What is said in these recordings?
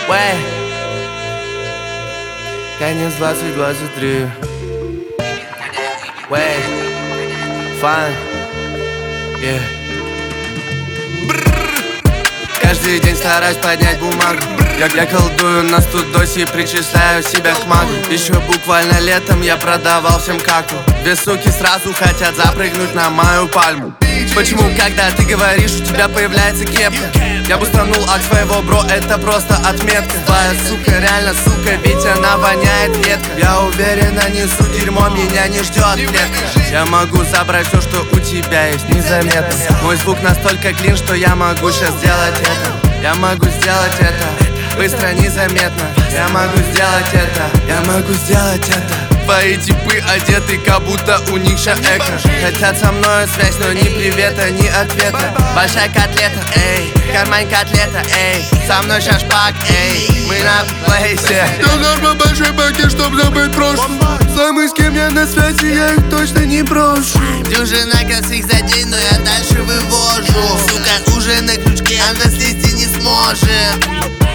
Way. Конец 2023. Way. Fun. Yeah. Каждый день стараюсь поднять бумагу. Я колдую на студосе и причисляю себя к магу. Еще буквально летом я продавал всем каку. Две суки сразу хотят запрыгнуть на мою пальму. Почему, когда ты говоришь, у тебя появляется кепка? Я бустанул от своего бро, это просто отметка. Твоя сука, реально сука, ведь она воняет редко. Я уверена, несу дерьмо, меня не ждет клетка. Я могу забрать все, что у тебя есть, незаметно. Мой звук настолько клин, что я могу сейчас сделать это. Я могу сделать это быстро, незаметно. Я могу сделать это. Я могу сделать это. Твои типы одеты, как будто у них ща экран. Хотят со мною связь, но ни привета, ни ответа. Большая котлета, эй, кармань котлета, эй. Со мной ща шпак, эй, мы на плейсе. Я нажму большой пакет, чтоб забыть прошлое. Самый с кем я на связи, я их точно не брошу. Дюжина косых за день, но я дальше вывожу. Сука, уже на крючке, она слезть не сможет.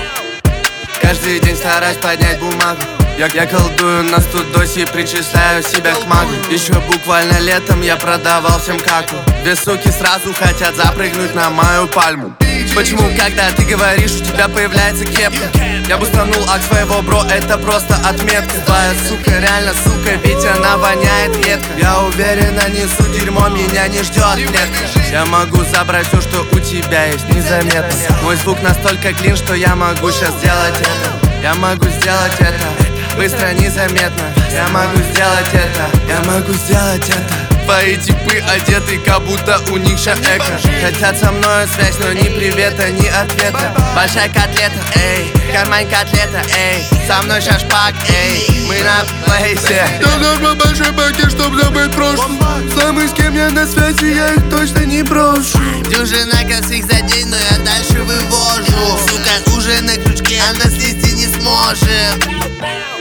Каждый день стараюсь поднять бумагу. Я колдую на студосе и причисляю себя к магу. Еще буквально летом я продавал всем каку. Две суки сразу хотят запрыгнуть на мою пальму. Почему, когда ты говоришь, у тебя появляется кепка? Я бустанул от своего бро, это просто отметка. Твоя сука, реально сука, ведь она воняет редко. Я уверена, несу дерьмо, меня не ждет клетка. Я могу забрать все, что у тебя есть, незаметно. Мой звук настолько клин, что я могу сейчас сделать это. Я могу сделать это быстро, незаметно. Я могу сделать это. Я могу сделать это. Твои типы одеты, как будто у них ща экран. Хотят со мною связь, но ни привета, ни ответа. Большая котлета, эй, кармань котлета, эй. Со мной ща шпак, эй, мы на плейсе. Я нажму большой пакет, чтоб забыть прошлое. Самый с кем я на связи, я их точно не брошу. Дюжина косых за день, но я дальше вывожу. Сука, уже на крючке, она слезть не сможет.